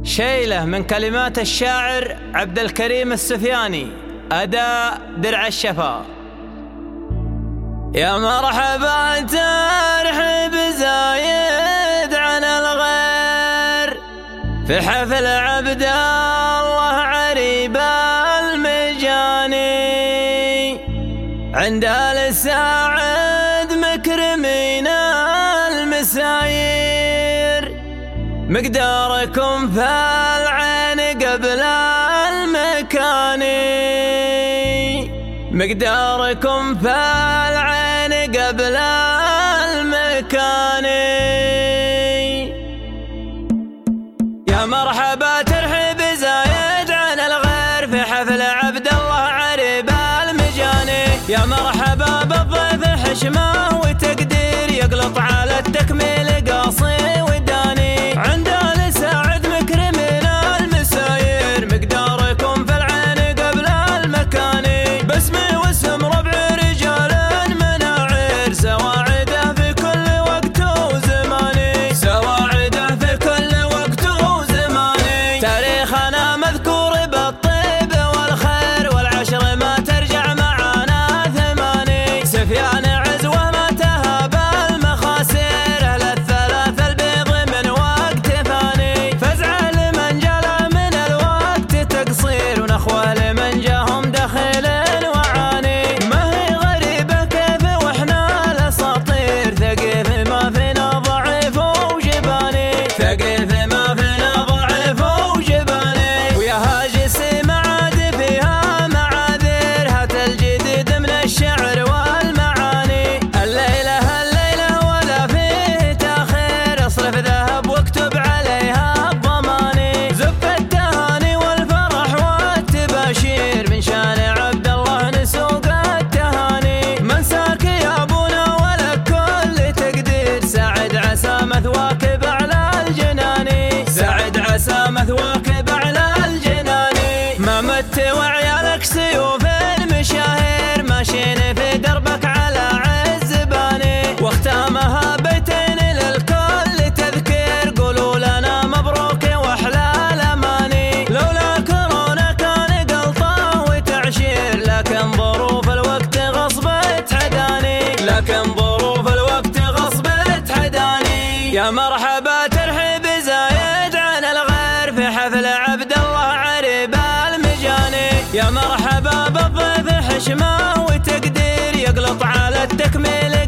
شيلة من كلمات الشاعر عبد الكريم السفياني، أداء درع الشفا. يا مرحبا ترحب زايد عن الغير في حفل عبد الله عريب المجاني، عند الساعد مكرمين المساير، مقداركم في العين قبل المكان، مقداركم في العين قبل المكان. يا مرحبا ترحب زايد عن الغير في حفل عبد الله عريب المجاني، يا مرحبا بالضيف حشمه وتقدير يقلط على التكميل قاصي وداني، عند الساعد مكرمين المساير، مقداركم في العين قبل المكان، باسمي واسم ربع رجال مناعير، سواعده في كل وقت وزماني، سواعده في كل وقت وزماني. تاريخنا مذكور بالطيب والخير والعشر ما ترجع معانا ثماني، سفيان عزوه ما تهاب المخاسر، اهل الثلاث البيض من وقت ثاني، فزعه لمن جلى من الوقت تقصير، ونخوه لمن جاهم دخيل وعاني. ما هي غريبه كيف واحنا الاساطير، ثقيف ما فينا ضعيف وجباني، ثقيف ما فينا ضعيف وجباني. ويا هاجسي معاد فيها معاذير، هات الجديد من الشعر والمعاني، الليله ولا فيه تاخير، اصرف ذهب واكتب عليها الضماني، زف التهاني والفرح والتباشير، من شان عبد الله نسوق التهاني، منساك يا ابونا ولك كل تقدير، سعد عسى مثواك باعلى الجناني، سعد عسى مثواك باعلى الجناني. ما مت وعيالك سيوف المشاهير، ماشيين في دربك على عز باني، واختامها بيتين للكل تذكير، قولوا لنا مبروك واحلى الاماني. لولا كورونا كان قلطه وتعشير، لكن ظروف الوقت غصبت حداني، لكن ظروف الوقت غصبت حداني. يا مرحبا ترحب زايد عن الغير في حفل عبد الله عريب المجاني، يا مرحبا بالضيف حشمه وتقدير يقلط على التكميل